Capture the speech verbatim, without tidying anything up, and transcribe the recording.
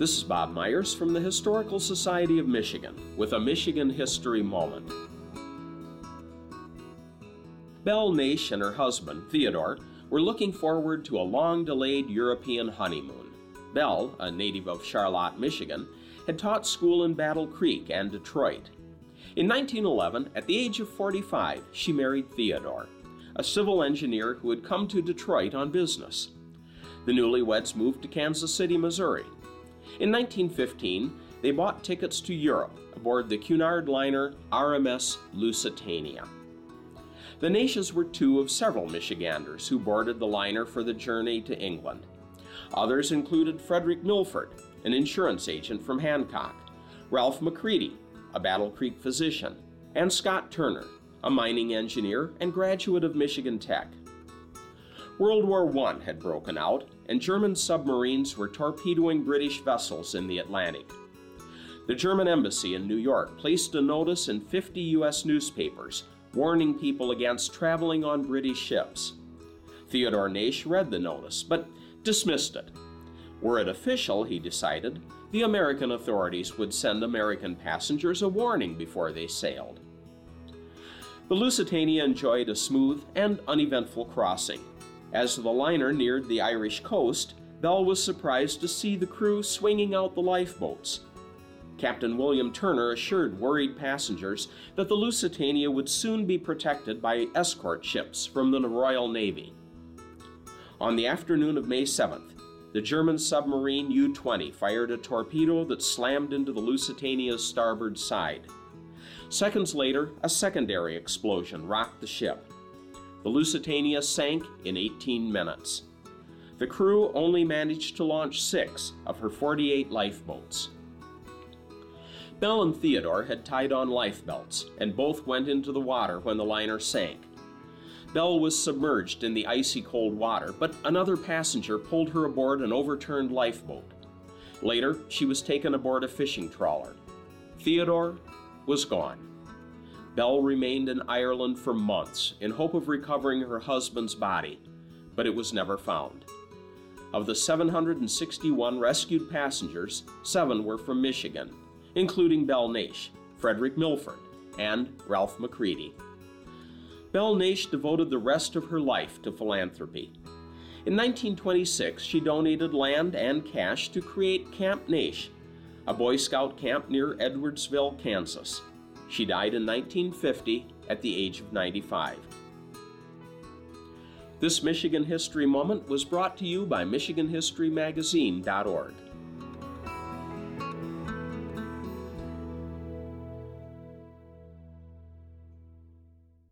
This is Bob Myers from the Historical Society of Michigan with a Michigan History Moment. Belle Naish and her husband, Theodore, were looking forward to a long-delayed European honeymoon. Belle, a native of Charlotte, Michigan, had taught school in Battle Creek and Detroit. In nineteen eleven, at the age of forty-five, she married Theodore, a civil engineer who had come to Detroit on business. The newlyweds moved to Kansas City, Missouri. In nineteen fifteen, they bought tickets to Europe aboard the Cunard liner R M S Lusitania. The Naishes were two of several Michiganders who boarded the liner for the journey to England. Others included Frederick Milford, an insurance agent from Hancock, Ralph McCready, a Battle Creek physician, and Scott Turner, a mining engineer and graduate of Michigan Tech. World War One had broken out, and German submarines were torpedoing British vessels in the Atlantic. The German embassy in New York placed a notice in fifty U S newspapers warning people against traveling on British ships. Theodore Naish read the notice, but dismissed it. Were it official, he decided, the American authorities would send American passengers a warning before they sailed. The Lusitania enjoyed a smooth and uneventful crossing. As the liner neared the Irish coast, Belle was surprised to see the crew swinging out the lifeboats. Captain William Turner assured worried passengers that the Lusitania would soon be protected by escort ships from the Royal Navy. On the afternoon of May seventh, the German submarine U twenty fired a torpedo that slammed into the Lusitania's starboard side. Seconds later, a secondary explosion rocked the ship. The Lusitania sank in eighteen minutes. The crew only managed to launch six of her forty-eight lifeboats. Belle and Theodore had tied on life belts, and both went into the water when the liner sank. Belle was submerged in the icy cold water, but another passenger pulled her aboard an overturned lifeboat. Later, she was taken aboard a fishing trawler. Theodore was gone. Belle remained in Ireland for months in hope of recovering her husband's body, but it was never found. Of the seven hundred sixty-one rescued passengers, seven were from Michigan, including Belle Naish, Frederick Milford, and Ralph McCready. Belle Naish devoted the rest of her life to philanthropy. In nineteen twenty-six, she donated land and cash to create Camp Naish, a Boy Scout camp near Edwardsville, Kansas. She died in nineteen fifty at the age of ninety-five. This Michigan History Moment was brought to you by Michigan History Magazine dot org.